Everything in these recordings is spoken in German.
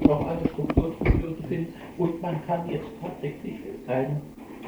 auch eine Strukturzuführung zu finden. Und man kann jetzt tatsächlich einen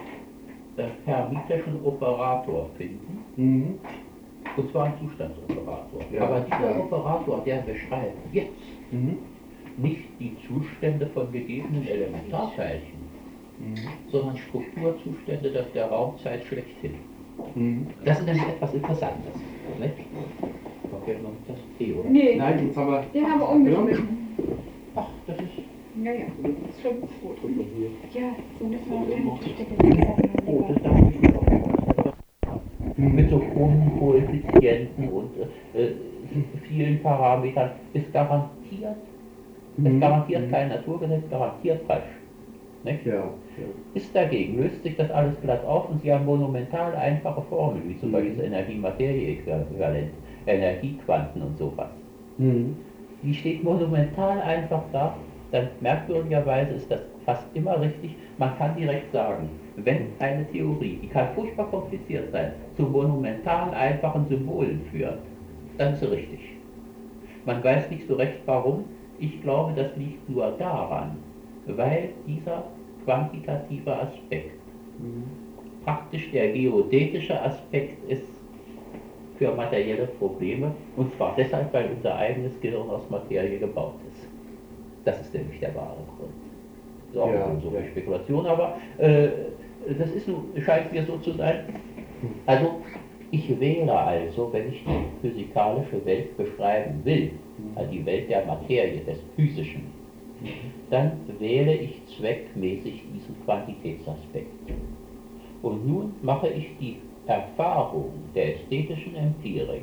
hermitischen Operator finden. Mhm. Und zwar einen Zustandsoperator. Ja, Aber dieser ja. Operator, der beschreibt jetzt nicht die Zustände von gegebenen Elementarteilchen, sondern Strukturzustände der Raumzeit schlechthin. Das ist nämlich etwas Interessantes. Nicht? Okay, noch das E, oder? Nee, Nein, jetzt haben wir. den haben wir umgeschmissen. Ach, das ist. Ja, ja, das ist schon gut. Ja, so müssen wir Oh, das darf ich nicht auch. Mit so hohen Koeffizienten und vielen Parametern ist garantiert, es garantiert kein Naturgesetz, garantiert falsch. Nicht? Ja, ja. Ist dagegen, löst sich das alles glatt auf und Sie haben monumental einfache Formeln, wie zum Beispiel das Energie-Materie-Äquivalent, Energiequanten und sowas. Die steht monumental einfach da, dann merkwürdigerweise ist das fast immer richtig. Man kann direkt sagen, wenn eine Theorie, die kann furchtbar kompliziert sein, zu monumental einfachen Symbolen führt, dann ist sie richtig. Man weiß nicht so recht warum. Ich glaube, das liegt nur daran, weil dieser quantitative Aspekt praktisch der geodätische Aspekt ist für materielle Probleme, und zwar deshalb, weil unser eigenes Gehirn aus Materie gebaut ist. Das ist nämlich der wahre Grund. Das ist auch Ja, eine philosophische ja. Spekulation, aber das ist nun, scheint mir so zu sein. Also ich wähle also, wenn ich die physikalische Welt beschreiben will, also die Welt der Materie, des Physischen, dann wähle ich zweckmäßig diesen Quantitätsaspekt. Und nun mache ich die Erfahrung der ästhetischen Empirik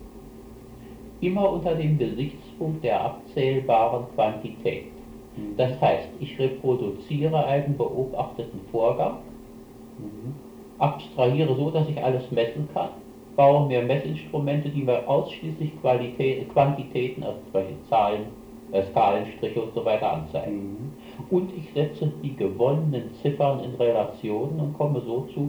immer unter dem Gesichtspunkt der abzählbaren Quantität. Das heißt, ich reproduziere einen beobachteten Vorgang, abstrahiere so, dass ich alles messen kann, baue mir Messinstrumente, die mir ausschließlich Quantitäten, also zum Beispiel Zahlen, Skalenstriche und so weiter anzeigen. Und ich setze die gewonnenen Ziffern in Relationen und komme so zu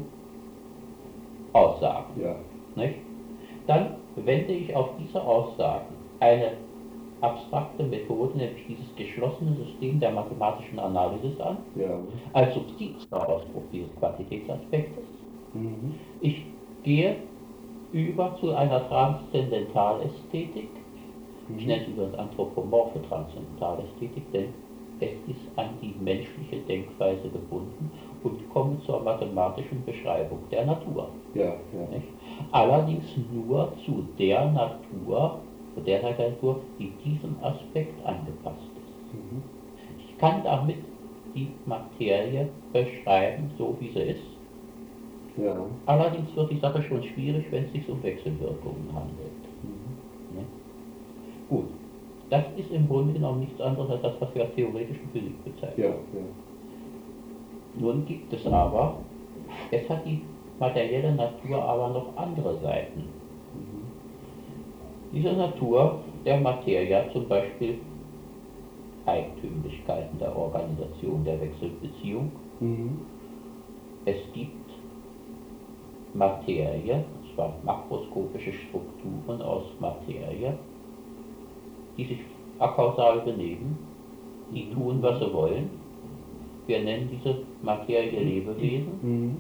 Aussagen. Ja. Nicht? Dann wende ich auf diese Aussagen eine abstrakte Methode, nämlich dieses geschlossene System der mathematischen Analysis an, Ja. als subtilster Ausdruck dieses Quantitätsaspektes. Ich gehe über zu einer Transzendentalästhetik. Ich nenne es übrigens anthropomorphe Transzendentalästhetik, denn es ist an die menschliche Denkweise gebunden und komme zur mathematischen Beschreibung der Natur. Ja, ja. Nicht? Allerdings nur zu der Natur, der Seite der Natur, die diesem Aspekt angepasst ist. Ich kann damit die Materie beschreiben, so wie sie ist. Ja. Allerdings wird die Sache schon schwierig, wenn es sich um Wechselwirkungen handelt. Ne? Gut, das ist im Grunde genommen nichts anderes als das, was wir als theoretische Physik bezeichnen. Ja, ja. Nun gibt es aber, es hat die materielle Natur aber noch andere Seiten. Diese Natur der Materie hat zum Beispiel Eigentümlichkeiten der Organisation der Wechselbeziehung. Es gibt Materie, und zwar makroskopische Strukturen aus Materie, die sich akausal benehmen, die tun, was sie wollen. Wir nennen diese Materie Lebewesen.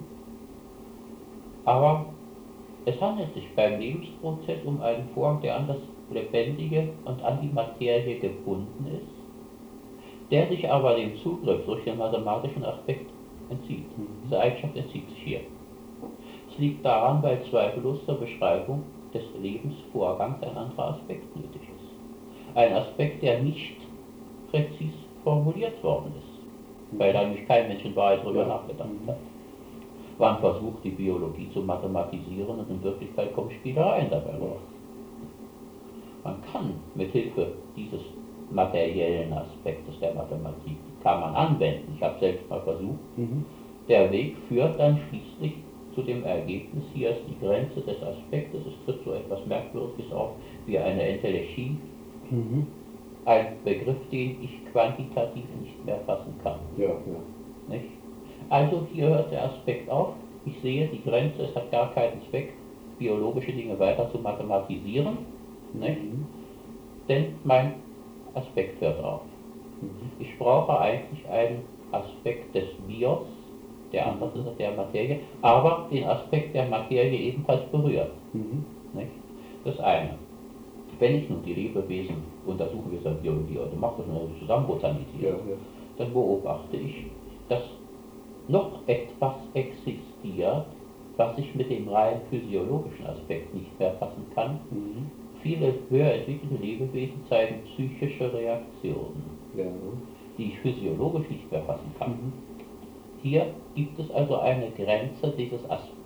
Aber es handelt sich beim Lebensprozess um einen Vorgang, der an das Lebendige und an die Materie gebunden ist, der sich aber dem Zugriff durch den mathematischen Aspekt entzieht. Diese Eigenschaft entzieht sich hier. Es liegt daran, weil zweifellos zur Beschreibung des Lebensvorgangs ein anderer Aspekt nötig ist. Ein Aspekt, der nicht präzis formuliert worden ist, weil da nämlich kein Mensch in Wahrheit darüber nachgedacht hat. Man versucht, die Biologie zu mathematisieren und in Wirklichkeit kommen Spielereien dabei raus. Man kann mit Hilfe dieses materiellen Aspektes der Mathematik, kann man anwenden, ich habe selbst mal versucht, der Weg führt dann schließlich zu dem Ergebnis, hier ist die Grenze des Aspektes, es tritt so etwas Merkwürdiges auf wie eine Entelechie, ein Begriff, den ich quantitativ nicht mehr fassen kann. Ja, ja. Nicht? Also hier hört der Aspekt auf, ich sehe die Grenze, es hat gar keinen Zweck, biologische Dinge weiter zu mathematisieren, nicht? Denn mein Aspekt hört auf. Ich brauche eigentlich einen Aspekt des Bios, der anders ist als der Materie, aber den Aspekt der Materie ebenfalls berührt. Nicht? Das eine. Wenn ich nun die Lebewesen untersuche, wie es in Biologie heute macht, das zusammen botanisiert, dann beobachte ich, dass noch etwas existiert, was ich mit dem rein physiologischen Aspekt nicht mehr fassen kann. Viele höher entwickelte Lebewesen zeigen psychische Reaktionen, die ich physiologisch nicht mehr fassen kann. Hier gibt es also eine Grenze des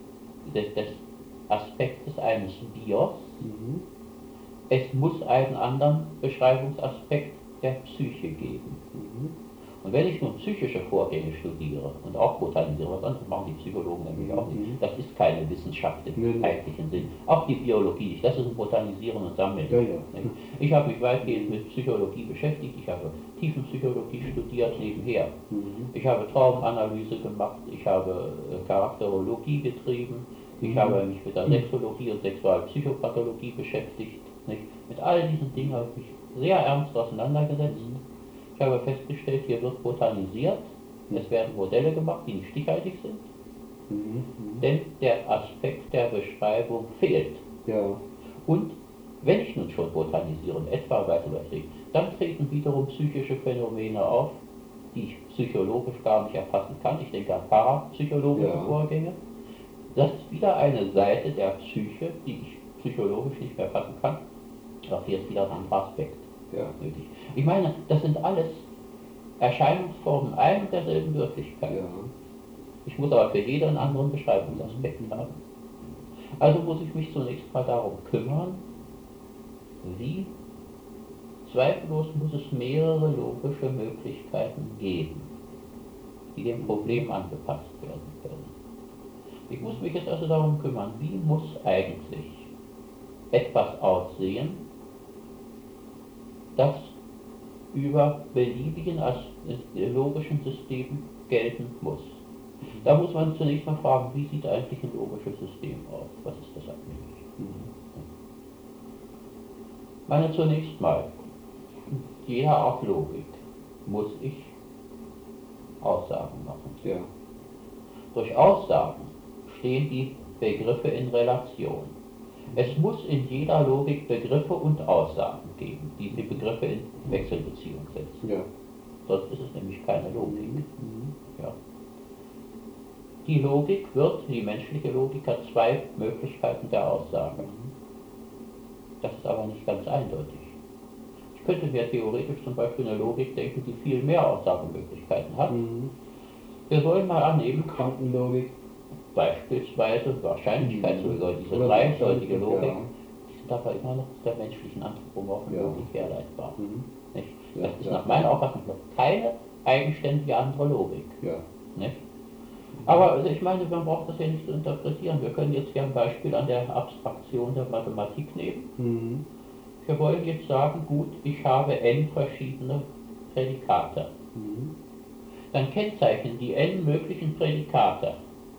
Aspektes eines Bios. Es muss einen anderen Beschreibungsaspekt der Psyche geben. Und wenn ich nun psychische Vorgänge studiere und auch botanisiere, was anderes machen die Psychologen nämlich auch nicht, das ist keine Wissenschaft im eigentlichen Sinn. Auch die Biologie nicht, das ist ein Botanisieren und Sammeln. Ich habe mich weitgehend mit Psychologie beschäftigt, ich habe Tiefenpsychologie studiert nebenher. Ich habe Traumanalyse gemacht, ich habe Charakterologie betrieben, ich habe mich mit der Sexologie und Sexualpsychopathologie beschäftigt. Nicht? Mit all diesen Dingen habe ich mich sehr ernst auseinandergesetzt. Ich habe festgestellt, hier wird botanisiert, es werden Modelle gemacht, die nicht stichhaltig sind, denn der Aspekt der Beschreibung fehlt. Und wenn ich nun schon botanisiere und etwa weiß überträgt, dann treten wiederum psychische Phänomene auf, die ich psychologisch gar nicht erfassen kann. Ich denke an parapsychologische Vorgänge. Das ist wieder eine Seite der Psyche, die ich psychologisch nicht mehr erfassen kann. Auch hier ist wieder ein anderer Aspekt nötig. Ich meine, das sind alles Erscheinungsformen ein und derselben Wirklichkeit. Ich muss aber für jede einen anderen Beschreibungsaspekt haben. Also muss ich mich zunächst mal darum kümmern, wie zweifellos muss es mehrere logische Möglichkeiten geben, die dem Problem angepasst werden können. Ich muss mich jetzt also darum kümmern, wie muss eigentlich etwas aussehen, das über beliebigen logischen Systemen gelten muss. Da muss man zunächst mal fragen, wie sieht eigentlich ein logisches System aus? Was ist das eigentlich? Ich meine, zunächst mal, jeder Art Logik muss ich Aussagen machen. Durch Aussagen stehen die Begriffe in Relation. Es muss in jeder Logik Begriffe und Aussagen geben, die die Begriffe in Wechselbeziehung setzen. Sonst ist es nämlich keine Logik. Die Logik die menschliche Logik hat zwei Möglichkeiten der Aussage. Das ist aber nicht ganz eindeutig. Ich könnte mir theoretisch zum Beispiel eine Logik denken, die viel mehr Aussagemöglichkeiten hat. Wir wollen mal annehmen, Quantenlogik. Beispielsweise Wahrscheinlichkeitslogik, diese dreiseitige Logik, die sind aber immer noch aus der menschlichen anthropomorphen Logik herleitbar. Nicht? Das ist nach meiner Auffassung noch keine eigenständige andere Logik. Nicht? Aber also ich meine, man braucht das ja nicht zu interpretieren. Wir können jetzt hier ein Beispiel an der Abstraktion der Mathematik nehmen. Wir wollen jetzt sagen, gut, ich habe n verschiedene Prädikate. Dann kennzeichnen die n möglichen Prädikate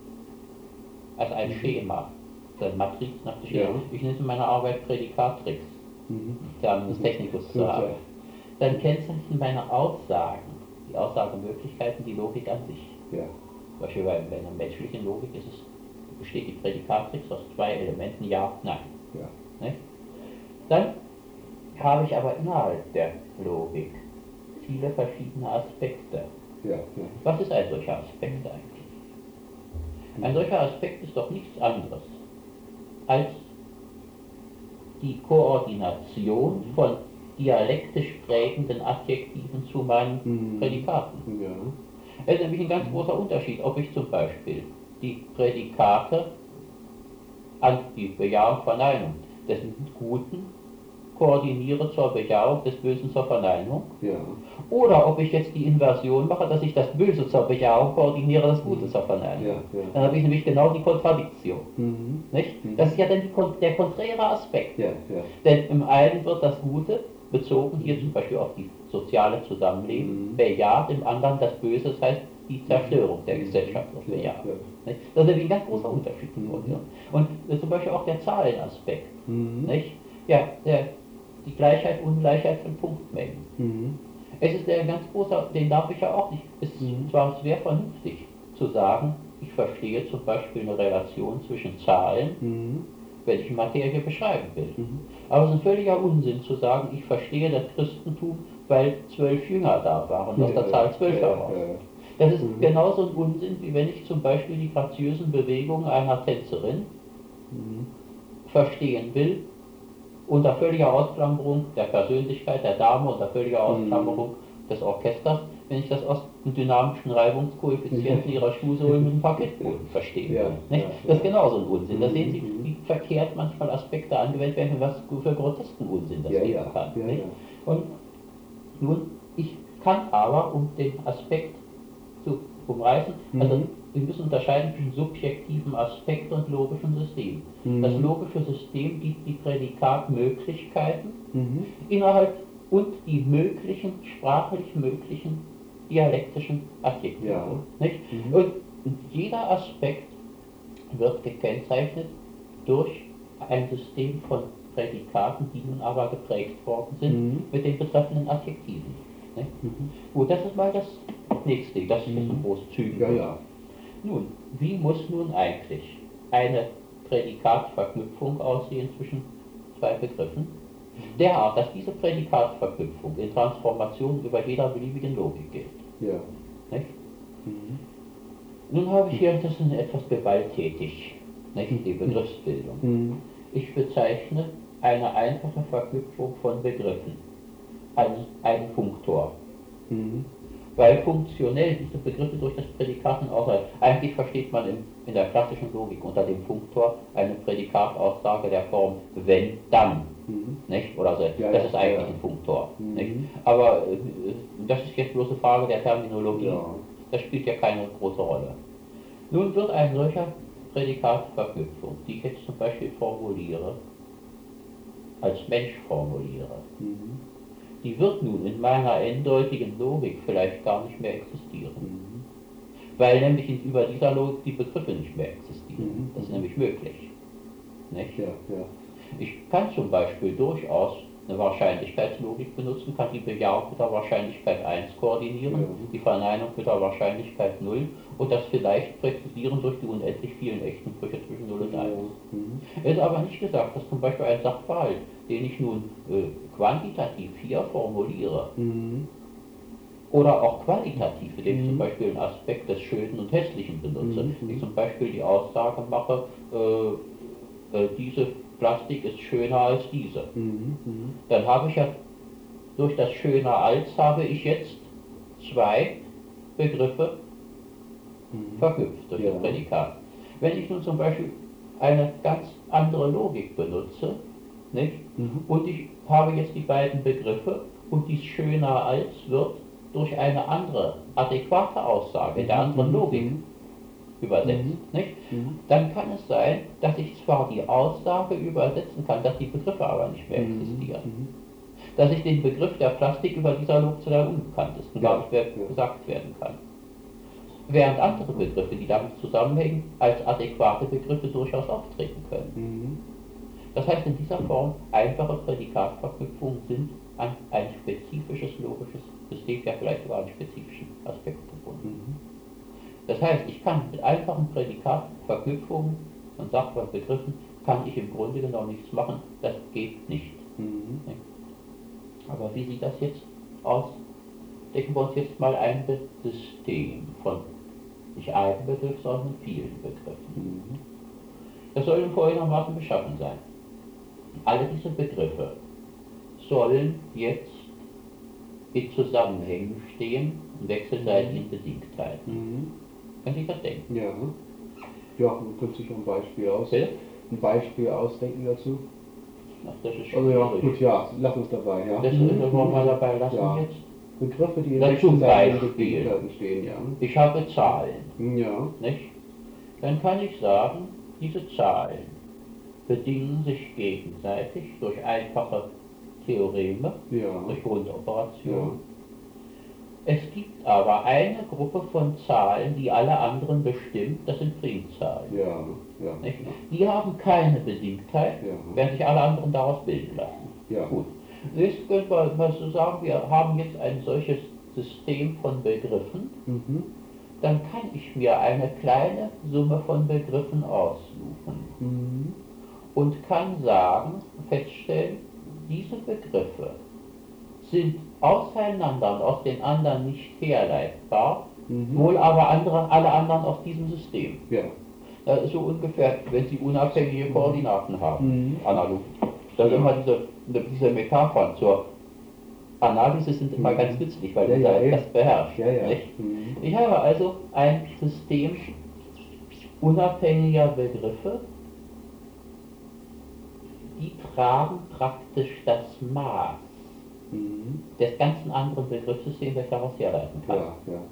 als ein Schema, eine Matrix nach dem Schema. Ich nenne es in meiner Arbeit Prädikatrix, Terminus technicus zur Arbeit. Dann kennzeichnen meine Aussagen, die Aussagemöglichkeiten, die Logik an sich. Zum Beispiel bei einer menschlichen Logik besteht die Prädikatrix aus zwei Elementen, ja, nein. Nicht? Dann habe ich aber innerhalb der Logik viele verschiedene Aspekte. Was ist ein solcher Aspekt eigentlich? Ein solcher Aspekt ist doch nichts anderes als die Koordination von dialektisch prägenden Adjektiven zu meinen Prädikaten. Es ist nämlich ein ganz großer Unterschied, ob ich zum Beispiel die Prädikate an die Bejahung, Verneinung des Guten koordiniere zur Bejahung, des Bösen zur Verneinung. Oder ob ich jetzt die Inversion mache, dass ich das Böse zur Bejahung koordiniere, das Gute zur Verneinung. Dann habe ich nämlich genau die Kontradiktion. Nicht? Das ist ja dann der konträre Aspekt. Denn im einen wird das Gute, bezogen hier zum Beispiel auf die soziale Zusammenleben, bejaht, im anderen das Böse, das heißt die Zerstörung der Gesellschaft wird bejaht. Das ist nämlich ein ganz großer Unterschied. Und zum Beispiel auch der Zahlenaspekt. Nicht? Die Gleichheit, Ungleichheit von Punktmengen. Es ist ein ganz großer, den darf ich ja auch nicht. Es ist zwar sehr vernünftig zu sagen, ich verstehe zum Beispiel eine Relation zwischen Zahlen, wenn ich Materie beschreiben will. Aber es ist ein völliger Unsinn zu sagen, ich verstehe das Christentum, weil 12 Jünger da waren, aus der Zahl 12 heraus. Das ist genauso ein Unsinn, wie wenn ich zum Beispiel die graziösen Bewegungen einer Tänzerin verstehen will, unter völliger Ausklammerung der Persönlichkeit der Dame, unter völliger Ausklammerung des Orchesters, wenn ich das aus dem dynamischen Reibungskoeffizienten ihrer Schuhsohlen mit dem Parkettboden verstehen will. Das ist genauso ein Unsinn. Da sehen Sie, wie verkehrt manchmal Aspekte angewendet werden, was für grotesken Unsinn das geben kann. Und nun, ich kann aber, um den Aspekt zu umreißen, also wir müssen unterscheiden zwischen subjektivem Aspekt und logischem System. Das logische System gibt die Prädikatmöglichkeiten innerhalb und die möglichen, sprachlich möglichen dialektischen Adjektive. Nicht? Und jeder Aspekt wird gekennzeichnet durch ein System von Prädikaten, die nun aber geprägt worden sind mit den betreffenden Adjektiven. Gut, das ist mal das nächste, das ist ein großzügig. Nun, wie muss nun eigentlich eine Prädikatverknüpfung aussehen zwischen zwei Begriffen? Derart, dass diese Prädikatverknüpfung in Transformation über jeder beliebigen Logik gilt. Nicht? Nun habe ich hier, das ist etwas gewalttätig, nicht? Die Begriffsbildung. Ich bezeichne eine einfache Verknüpfung von Begriffen als einen Funktor. Weil funktionell diese Begriffe durch das Prädikat außerhalb. Eigentlich versteht man in der klassischen Logik unter dem Funktor eine Prädikataussage der Form wenn, dann. Nicht? Oder so. Das ist eigentlich ein Funktor. Nicht? Aber das ist jetzt bloß eine Frage der Terminologie. Das spielt ja keine große Rolle. Nun wird ein solcher Prädikatverknüpfung, die ich jetzt zum Beispiel formuliere, als Mensch formuliere, die wird nun in meiner eindeutigen Logik vielleicht gar nicht mehr existieren. Weil nämlich über dieser Logik die Begriffe nicht mehr existieren. Das ist nämlich möglich. Nicht? Ich kann zum Beispiel durchaus eine Wahrscheinlichkeitslogik benutzen, kann die Bejahung mit der Wahrscheinlichkeit 1 koordinieren, die Verneinung mit der Wahrscheinlichkeit 0 und das vielleicht präzisieren durch die unendlich vielen echten Brüche zwischen 0 und 1. Es ist aber nicht gesagt, dass zum Beispiel ein Sachverhalt, den ich nun quantitativ hier formuliere, oder auch qualitativ, indem ich zum Beispiel einen Aspekt des Schönen und Hässlichen benutze, ich zum Beispiel die Aussage mache, diese Plastik ist schöner als diese. Dann habe ich ja durch das schöner als habe ich jetzt zwei Begriffe verknüpft durch das Prädikat. Wenn ich nun zum Beispiel eine ganz andere Logik benutze, nicht? Und ich habe jetzt die beiden Begriffe und dies schöner als wird durch eine andere, adäquate Aussage der anderen Logik übersetzt, nicht? Dann kann es sein, dass ich zwar die Aussage übersetzen kann, dass die Begriffe aber nicht mehr existieren. Dass ich den Begriff der Plastik über dieser Logik zu der unbekanntesten gar nicht mehr gesagt werden kann. Während andere Begriffe, die damit zusammenhängen, als adäquate Begriffe durchaus auftreten können. Das heißt, in dieser Form einfache Prädikatverknüpfungen sind an ein spezifisches logisches System, ja vielleicht sogar einen spezifischen Aspekt gebunden. Das heißt, ich kann mit einfachen Prädikatverknüpfungen von Sachverhaltsbegriffen kann ich im Grunde genommen nichts machen, das geht nicht. Aber wie sieht das jetzt aus? Denken wir uns jetzt mal ein System von nicht einem Begriff, sondern vielen Begriffen. Das soll folgendermaßen beschaffen sein. Alle diese Begriffe sollen jetzt in Zusammenhängen stehen, in wechselseitigen Bedingtheiten. Kann sich das denken? Man könnte sich ein Beispiel ausdenken dazu. Ach, das ist also gut, lass uns dabei, Das wollen wir mal dabei lassen jetzt. Begriffe, die in zum wechselseitigen Beispiel Bedingtheiten stehen, ich habe Zahlen, nicht? Dann kann ich sagen, diese Zahlen bedingen sich gegenseitig durch einfache Theoreme, durch Grundoperationen. Es gibt aber eine Gruppe von Zahlen, die alle anderen bestimmt, das sind Primzahlen. Die haben keine Bedingtheit, werden sich alle anderen daraus bilden lassen. Gut. Jetzt können wir mal so sagen, wir haben jetzt ein solches System von Begriffen, dann kann ich mir eine kleine Summe von Begriffen aussuchen und kann sagen, feststellen, diese Begriffe sind auseinander und aus den anderen nicht herleitbar, wohl aber alle anderen aus diesem System. Ja. Das ist so ungefähr, wenn Sie unabhängige Koordinaten haben, analog. Das sind immer diese Metaphern zur Analyse sind immer ganz nützlich, weil unser das beherrscht. Nicht? Ich habe also ein System unabhängiger Begriffe, die tragen praktisch das Maß des ganzen anderen Begriffssystems, das ich daraus herleiten kann.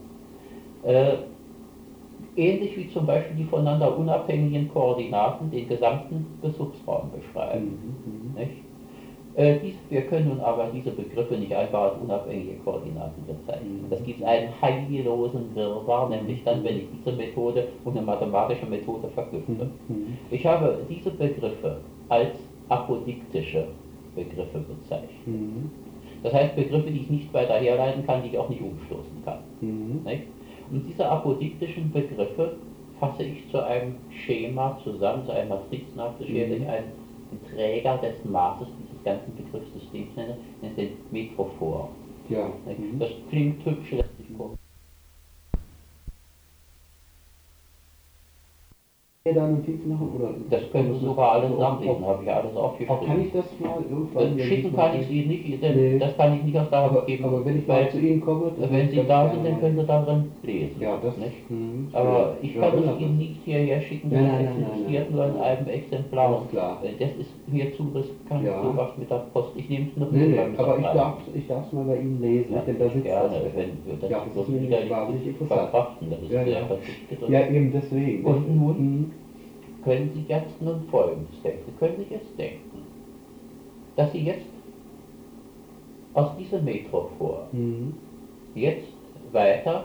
Ähnlich wie zum Beispiel die voneinander unabhängigen Koordinaten den gesamten Bezugsraum beschreiben. Wir können nun aber diese Begriffe nicht einfach als unabhängige Koordinaten bezeichnen. Das gibt einen heillosen Wirrwarr, nämlich dann, wenn ich diese Methode und eine mathematische Methode verknüpfe. Ich habe diese Begriffe als apodiktische Begriffe bezeichnet. Das heißt Begriffe, die ich nicht weiter herleiten kann, die ich auch nicht umstoßen kann. Und diese apodiktischen Begriffe fasse ich zu einem Schema zusammen, zu einem matrizenhaften Schema, den ich einen Träger des Maßes dieses ganzen Begriffssystems nenne, nennt den Metrophor. Das klingt hübsch, lässt sich kurz. Da Notizen machen? Oder das können Sie sogar alles nachlesen, habe ich alles aufgeschrieben. Kann ich das mal irgendwann? Schicken kann ich Sie nicht, denn das kann ich nicht aus der Hand geben. Aber wenn ich mal zu Ihnen komme, wenn Sie da sind, dann können Sie darin lesen. Ja, das nicht? Aber ich kann es Ihnen nicht hierher schicken, das existiert nur in einem Exemplar. Das ist mir zu riskant, sowas mit der Post. Ich nehme es noch nicht. Aber ich darf es mal bei Ihnen lesen, denn da sitzt gerne, das. wenn das ist mir wahnsinnig interessant. Verkraften, das ist sehr verzichtet. Ja, eben deswegen. Und nun können Sie jetzt nun Folgendes denken. Sie können sich jetzt denken, dass Sie jetzt aus diesem Metrophor jetzt weiter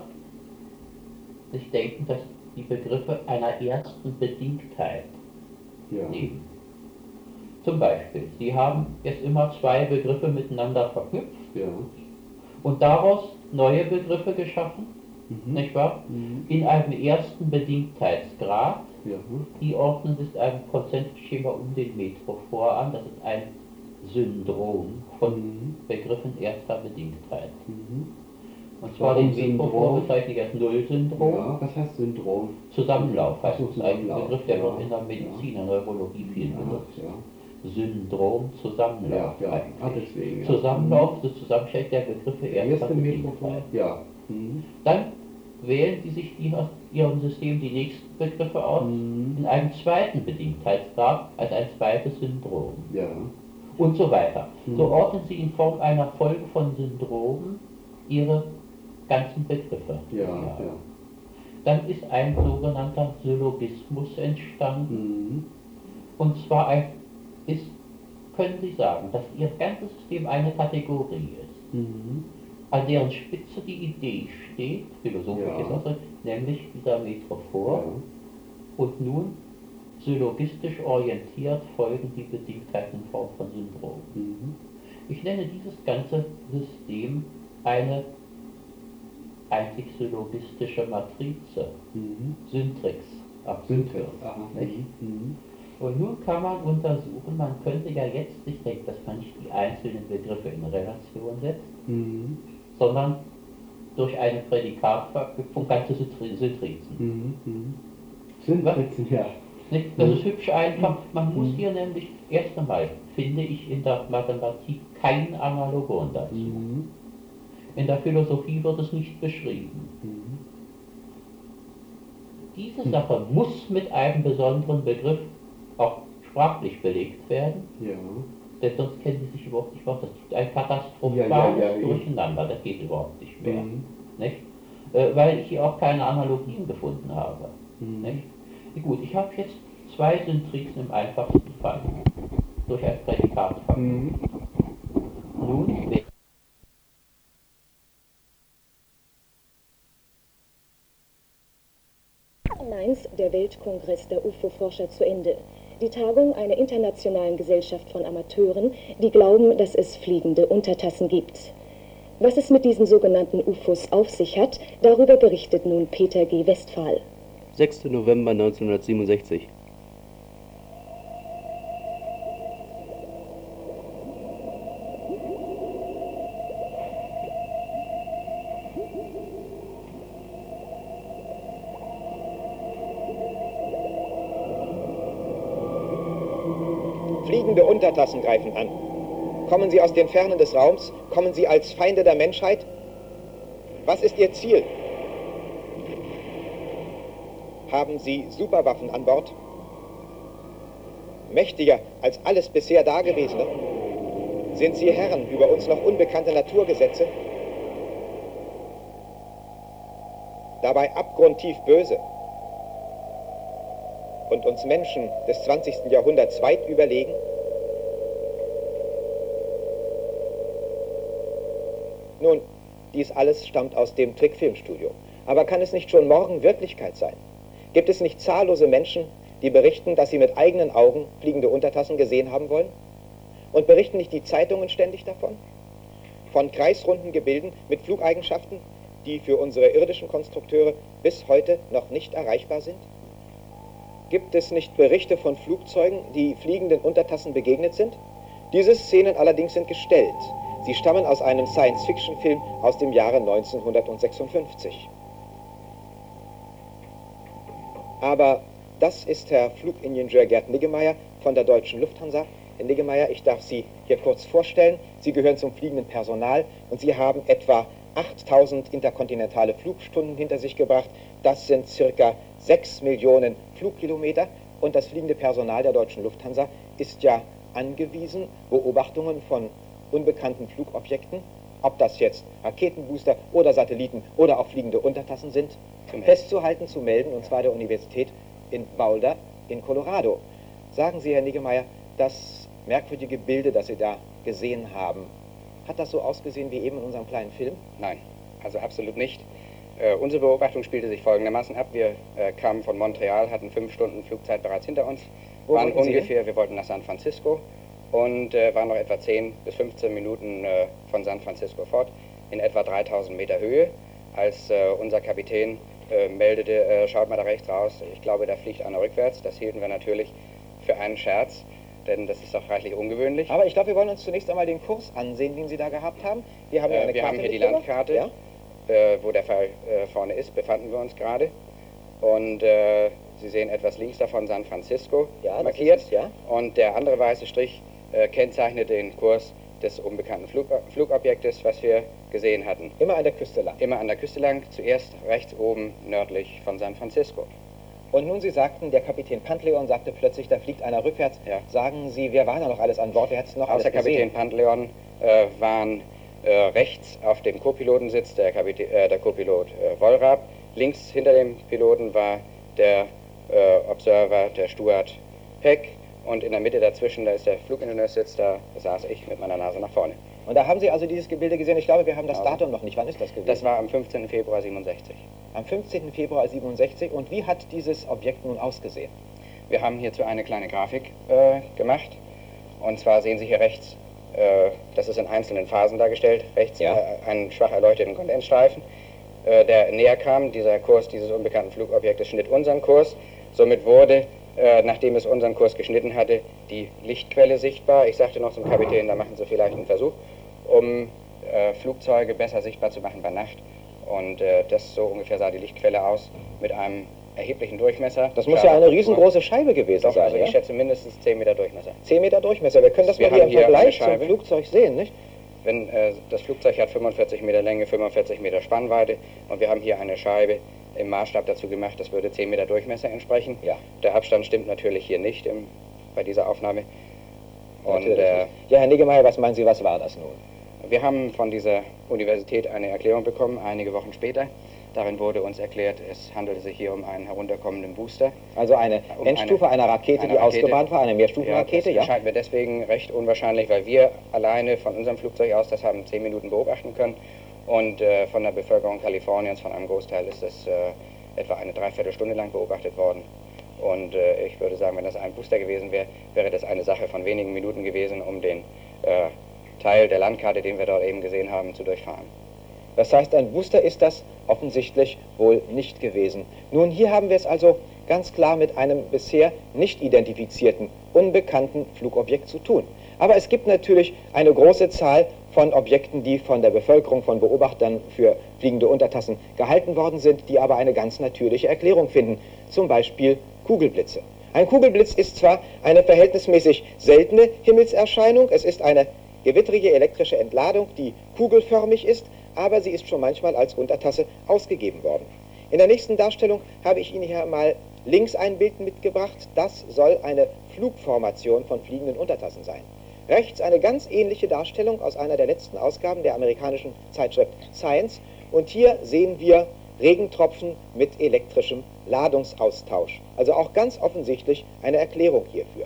sich denken, dass die Begriffe einer ersten Bedingtheit nehmen. Zum Beispiel, Sie haben jetzt immer zwei Begriffe miteinander verknüpft und daraus neue Begriffe geschaffen, nicht wahr? In einem ersten Bedingtheitsgrad. Die ordnen sich einem Konzentrischschema um den Metrophor an. Das ist ein Syndrom von Begriffen erster Bedingtheit. Und zwar den Metrophor bezeichne ich als Nullsyndrom. Ja, was heißt Syndrom? Zusammenlauf heißt es. Ein Begriff, der wird in der Medizin, in der Neurologie viel benutzt. Syndrom, Zusammenlauf. Deswegen, Zusammenlauf, das Zusammenstellung der Begriffe erster Bedingtheit. Dann wählen Sie sich aus Ihrem System die nächsten Begriffe aus, in einem zweiten Bedingtheitsgrad als ein zweites Syndrom. Und so weiter. So ordnen Sie in Form einer Folge von Syndromen Ihre ganzen Begriffe. Dann ist ein sogenannter Syllogismus entstanden. Und zwar können Sie sagen, dass Ihr ganzes System eine Kategorie ist, an deren Spitze die Idee steht, philosophisch ist das, nämlich dieser Metrophor. Und nun, syllogistisch orientiert, folgen die Bedingtheiten in Form von Syndromen. Ich nenne dieses ganze System eine einzig syllogistische Matrize, Syntrix abgekürzt. Und nun kann man untersuchen, man könnte ja jetzt nicht denken, dass man nicht die einzelnen Begriffe in Relation setzt, sondern durch eine Prädikatverknüpfung ganze Syntrizen. Syntrizen, ja. Das ist hübsch einfach. Man muss hier nämlich, erst einmal finde ich in der Mathematik kein Analogon dazu. In der Philosophie wird es nicht beschrieben. Diese Sache muss mit einem besonderen Begriff auch sprachlich belegt werden, denn sonst kennen Sie sich überhaupt nicht aus. Das gibt ein katastrophales Durcheinander, das geht überhaupt nicht mehr. Nicht? Weil ich hier auch keine Analogien gefunden habe. Nicht? Gut, ich habe jetzt zwei Syntrixen im einfachsten Fall durch ein Prädikat verknüpft. Nun Mainz, der Weltkongress der UFO-Forscher, zu Ende. die Tagung einer internationalen Gesellschaft von Amateuren, die glauben, dass es fliegende Untertassen gibt. Was es mit diesen sogenannten UFOs auf sich hat, darüber berichtet nun Peter G. Westphal. 6. November 1967. Fliegende Untertassen greifen an. Kommen sie aus den Fernen des Raums? Kommen sie als Feinde der Menschheit? Was ist ihr Ziel? Haben sie Superwaffen an Bord? Mächtiger als alles bisher Dagewesene? Sind sie Herren über uns noch unbekannte Naturgesetze? Dabei abgrundtief böse und uns Menschen des 20. Jahrhunderts weit überlegen? Nun, dies alles stammt aus dem Trickfilmstudio. Aber kann es nicht schon morgen Wirklichkeit sein? Gibt es nicht zahllose Menschen, die berichten, dass sie mit eigenen Augen fliegende Untertassen gesehen haben wollen? Und berichten nicht die Zeitungen ständig davon? Von kreisrunden Gebilden mit Flugeigenschaften, die für unsere irdischen Konstrukteure bis heute noch nicht erreichbar sind? Gibt es nicht Berichte von Flugzeugen, die fliegenden Untertassen begegnet sind? Diese Szenen allerdings sind gestellt. Sie stammen aus einem Science-Fiction-Film aus dem Jahre 1956. Aber das ist Herr Flugingenieur Gerd Niggemeier von der Deutschen Lufthansa. Herr Niggemeier, ich darf Sie hier kurz vorstellen. Sie gehören zum fliegenden Personal und Sie haben etwa 8000 interkontinentale Flugstunden hinter sich gebracht. Das sind circa 6 Millionen Flugkilometer. Und das fliegende Personal der Deutschen Lufthansa ist ja angewiesen, Beobachtungen von unbekannten Flugobjekten, ob das jetzt Raketenbooster oder Satelliten oder auch fliegende Untertassen sind, festzuhalten, zu melden, und zwar der Universität in Boulder in Colorado. Sagen Sie, Herr Niggemeier, das merkwürdige Bilde, das Sie da gesehen haben, hat das so ausgesehen wie eben in unserem kleinen Film? Nein, also absolut nicht. Unsere Beobachtung spielte sich folgendermaßen ab. Wir kamen von Montreal, hatten 5 Stunden Flugzeit bereits hinter uns. Wo wollten Sie hin? Wir wollten nach San Francisco und waren noch etwa 10 bis 15 Minuten von San Francisco fort, in etwa 3000 Meter Höhe, als unser Kapitän meldete, schaut mal da rechts raus, ich glaube, da fliegt einer rückwärts. Das hielten wir natürlich für einen Scherz, denn das ist doch reichlich ungewöhnlich. Aber ich glaube, wir wollen uns zunächst einmal den Kurs ansehen, den Sie da gehabt haben. Wir haben, ja wir haben hier die mitgebracht. Landkarte, Ja? wo der Fall vorne ist, befanden wir uns gerade. Und Sie sehen etwas links davon San Francisco Ja, das markiert. ist es, ja. Und der andere weiße Strich kennzeichnet den Kurs des unbekannten Flugobjektes, was wir gesehen hatten. Immer an der Küste lang. Immer an der Küste lang, zuerst rechts oben nördlich von San Francisco. Und nun, Sie sagten, der Kapitän Pantleon sagte plötzlich, da fliegt einer rückwärts. Ja. Sagen Sie, wer war da noch alles an Bord? Wer hat es noch Außer alles gesehen? Kapitän Pantleon waren rechts auf dem Co-Pilotensitz der Co-Pilot Wollrab. Links hinter dem Piloten war der Observer, der Steward Peck. Und in der Mitte dazwischen, da ist der Flugingenieurssitz, da saß ich mit meiner Nase nach vorne. Und da haben Sie also dieses Gebilde gesehen. Ich glaube, wir haben das Genau. Datum noch nicht. Wann ist das gewesen? Das war am 15. Februar 67. Am 15. Februar 67. Und wie hat dieses Objekt nun ausgesehen? Wir haben hierzu eine kleine Grafik gemacht. Und zwar sehen Sie hier rechts, das ist in einzelnen Phasen dargestellt, rechts Ja. einen schwach erleuchteten Kondensstreifen, der näher kam. Dieser Kurs dieses unbekannten Flugobjektes schnitt unseren Kurs. Somit wurde, nachdem es unseren Kurs geschnitten hatte, die Lichtquelle sichtbar. Ich sagte noch zum Kapitän, da machen Sie vielleicht einen Versuch, um Flugzeuge besser sichtbar zu machen bei Nacht. Und das so ungefähr sah die Lichtquelle aus, mit einem erheblichen Durchmesser. Das muss ja eine riesengroße Scheibe gewesen Doch, sein, also ja? ich schätze mindestens 10 Meter Durchmesser. 10 Meter Durchmesser. Wir können das Wir mal hier haben im hier Vergleich eine zum Scheibe. Flugzeug sehen, nicht? Wenn das Flugzeug hat 45 Meter Länge, 45 Meter Spannweite und wir haben hier eine Scheibe im Maßstab dazu gemacht, das würde 10 Meter Durchmesser entsprechen. Ja. Der Abstand stimmt natürlich hier nicht bei dieser Aufnahme. Und Natürlich nicht. Ja, Herr Niggemeier, was meinen Sie, was war das nun? wir haben von dieser Universität eine Erklärung bekommen, einige Wochen später. Darin wurde uns erklärt, es handelte sich hier um einen herunterkommenden Booster. Also eine Endstufe einer Rakete, die ausgebahnt war, eine Mehrstufenrakete, Das ja? erscheint mir deswegen recht unwahrscheinlich, weil wir alleine von unserem Flugzeug aus das haben 10 Minuten beobachten können und von der Bevölkerung Kaliforniens, von einem Großteil, ist das etwa eine Dreiviertelstunde lang beobachtet worden. Und ich würde sagen, wenn das ein Booster gewesen wäre, wäre das eine Sache von wenigen Minuten gewesen, um den Teil der Landkarte, den wir dort eben gesehen haben, zu durchfahren. Das heißt, ein Booster ist das offensichtlich wohl nicht gewesen. Nun, hier haben wir es also ganz klar mit einem bisher nicht identifizierten, unbekannten Flugobjekt zu tun. Aber es gibt natürlich eine große Zahl von Objekten, die von der Bevölkerung, von Beobachtern für fliegende Untertassen gehalten worden sind, die aber eine ganz natürliche Erklärung finden. Zum Beispiel Kugelblitze. Ein Kugelblitz ist zwar eine verhältnismäßig seltene Himmelserscheinung, es ist eine gewittrige elektrische Entladung, die kugelförmig ist, aber sie ist schon manchmal als Untertasse ausgegeben worden. In der nächsten Darstellung habe ich Ihnen hier mal links ein Bild mitgebracht. Das soll eine Flugformation von fliegenden Untertassen sein. Rechts eine ganz ähnliche Darstellung aus einer der letzten Ausgaben der amerikanischen Zeitschrift Science. Und hier sehen wir Regentropfen mit elektrischem Ladungsaustausch. Also auch ganz offensichtlich eine Erklärung hierfür.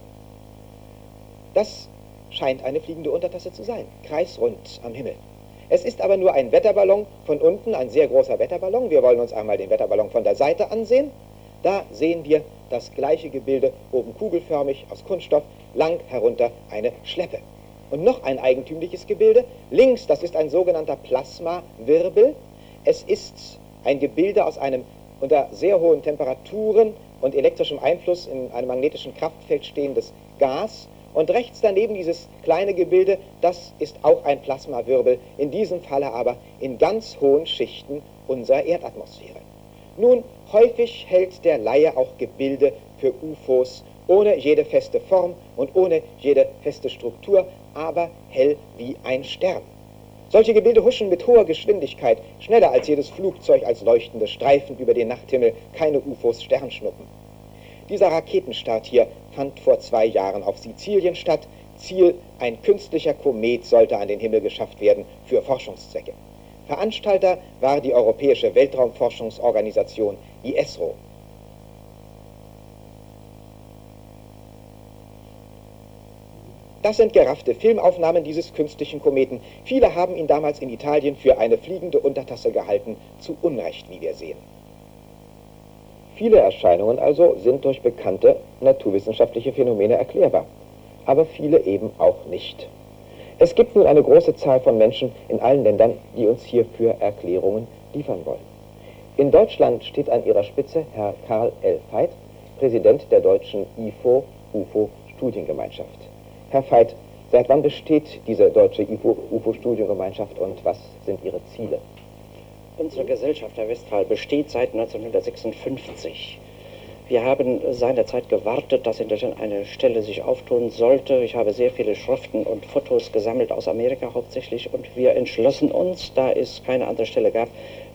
Das scheint eine fliegende Untertasse zu sein, kreisrund am Himmel. Es ist aber nur ein Wetterballon von unten, ein sehr großer Wetterballon. Wir wollen uns einmal den Wetterballon von der Seite ansehen. Da sehen wir das gleiche Gebilde, oben kugelförmig aus Kunststoff, lang herunter eine Schleppe. Und noch ein eigentümliches Gebilde. Links, das ist ein sogenannter Plasmawirbel. Es ist ein Gebilde aus einem unter sehr hohen Temperaturen und elektrischem Einfluss in einem magnetischen Kraftfeld stehendes Gas. Und rechts daneben dieses kleine Gebilde, das ist auch ein Plasmawirbel, in diesem Falle aber in ganz hohen Schichten unserer Erdatmosphäre. Nun, häufig hält der Laie auch Gebilde für UFOs ohne jede feste Form und ohne jede feste Struktur, aber hell wie ein Stern. Solche Gebilde huschen mit hoher Geschwindigkeit, schneller als jedes Flugzeug als leuchtende Streifen über den Nachthimmel, keine UFOs, Sternschnuppen. Dieser Raketenstart hier fand vor 2 Jahren auf Sizilien statt. Ziel, ein künstlicher Komet sollte an den Himmel geschafft werden für Forschungszwecke. Veranstalter war die Europäische Weltraumforschungsorganisation ISRO. Das sind geraffte Filmaufnahmen dieses künstlichen Kometen. Viele haben ihn damals in Italien für eine fliegende Untertasse gehalten, zu Unrecht, wie wir sehen. Viele Erscheinungen also sind durch bekannte naturwissenschaftliche Phänomene erklärbar, aber viele eben auch nicht. Es gibt nun eine große Zahl von Menschen in allen Ländern, die uns hierfür Erklärungen liefern wollen. In Deutschland steht an ihrer Spitze Herr Karl L. Veit, Präsident der deutschen IFO-UFO-Studiengemeinschaft. Herr Veit, seit wann besteht diese deutsche IFO-UFO-Studiengemeinschaft und was sind Ihre Ziele? Unsere Gesellschaft, Herr Westphal, besteht seit 1956. Wir haben seinerzeit gewartet, dass in Deutschland eine Stelle sich auftun sollte. Ich habe sehr viele Schriften und Fotos gesammelt aus Amerika hauptsächlich und wir entschlossen uns, da es keine andere Stelle gab,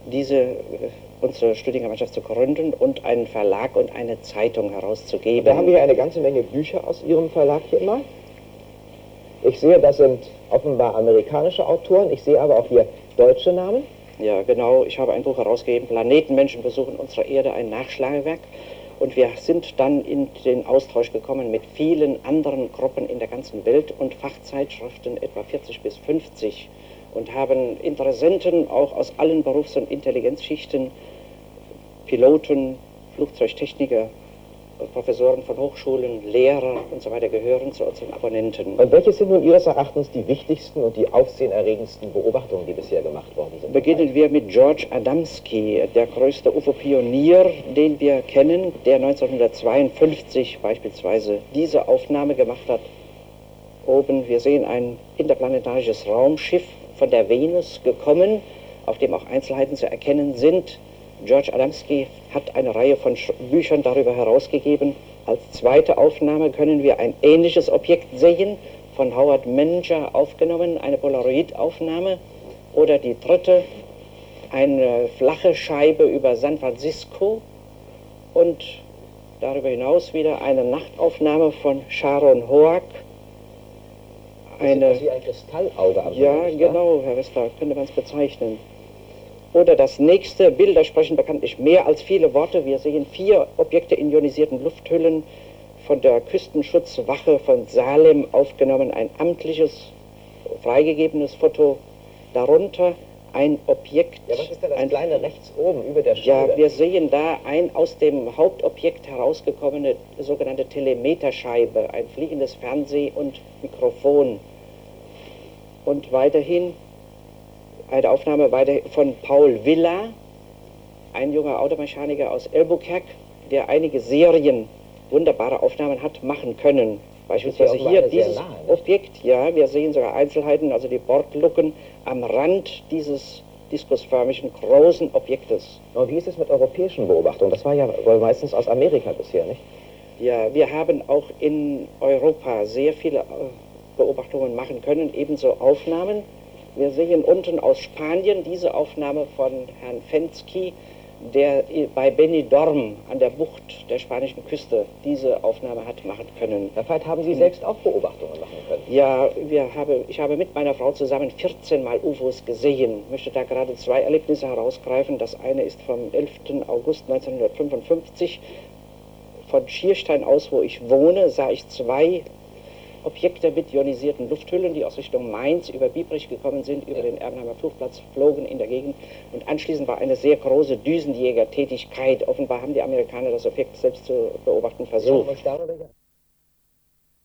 unsere Studiengemeinschaft zu gründen und einen Verlag und eine Zeitung herauszugeben. Da haben wir eine ganze Menge Bücher aus Ihrem Verlag hier mal. Ich sehe, das sind offenbar amerikanische Autoren, ich sehe aber auch hier deutsche Namen. Ja, genau. Ich habe ein Buch herausgegeben, Planetenmenschen besuchen unsere Erde, ein Nachschlagewerk. Und wir sind dann in den Austausch gekommen mit vielen anderen Gruppen in der ganzen Welt und Fachzeitschriften, etwa 40 bis 50. Und haben Interessenten auch aus allen Berufs- und Intelligenzschichten, Piloten, Flugzeugtechniker, Professoren von Hochschulen, Lehrer und so weiter gehören zu unseren Abonnenten. Und welche sind nun Ihres Erachtens die wichtigsten und die aufsehenerregendsten Beobachtungen, die bisher gemacht worden sind? Beginnen wir mit George Adamski, der größte UFO-Pionier, den wir kennen, der 1952 beispielsweise diese Aufnahme gemacht hat. Oben, wir sehen ein interplanetarisches Raumschiff von der Venus gekommen, auf dem auch Einzelheiten zu erkennen sind. George Adamski hat eine Reihe von Büchern darüber herausgegeben. Als zweite Aufnahme können wir ein ähnliches Objekt sehen, von Howard Menger aufgenommen, eine Polaroid-Aufnahme. Oder die dritte, eine flache Scheibe über San Francisco. Und darüber hinaus wieder eine Nachtaufnahme von Sharon Hoak. Das ist wie ein Kristallauge am Ja, Himmel, genau, Herr Westphal, könnte man es bezeichnen. Oder das nächste, Bilder sprechen bekanntlich mehr als viele Worte. Wir sehen 4 Objekte in ionisierten Lufthüllen, von der Küstenschutzwache von Salem aufgenommen, ein amtliches, freigegebenes Foto. Darunter ein Objekt. Ja, was ist denn das ein kleine rechts oben über der Ja, Scheibe? wir sehen da ein aus dem Hauptobjekt herausgekommene sogenannte Telemeterscheibe, ein fliegendes Fernseh- und Mikrofon. Und weiterhin eine Aufnahme von Paul Villa, ein junger Automechaniker aus Albuquerque, der einige Serien wunderbare Aufnahmen hat machen können. Beispielsweise offenbar hier eine sehr dieses nahe, nicht? Objekt, ja, wir sehen sogar Einzelheiten, also die Bordluken am Rand dieses diskusförmigen großen Objektes. Und wie ist es mit europäischen Beobachtungen? Das war ja wohl meistens aus Amerika bisher, nicht? Ja, wir haben auch in Europa sehr viele Beobachtungen machen können, ebenso Aufnahmen. Wir sehen unten aus Spanien diese Aufnahme von Herrn Fensky, der bei Benidorm an der Bucht der spanischen Küste diese Aufnahme hat machen können. Herr Veit, haben Sie selbst auch Beobachtungen machen können? Ja, ich habe mit meiner Frau zusammen 14 Mal UFOs gesehen. Ich möchte da gerade zwei Erlebnisse herausgreifen. Das eine ist vom 11. August 1955. Von Schierstein aus, wo ich wohne, sah ich zwei Objekte mit ionisierten Lufthüllen, die aus Richtung Mainz über Biebrich gekommen sind, über den Erbenheimer Flugplatz flogen in der Gegend. Und anschließend war eine sehr große Düsenjägertätigkeit. Offenbar haben die Amerikaner das Objekt selbst zu beobachten versucht. Ja,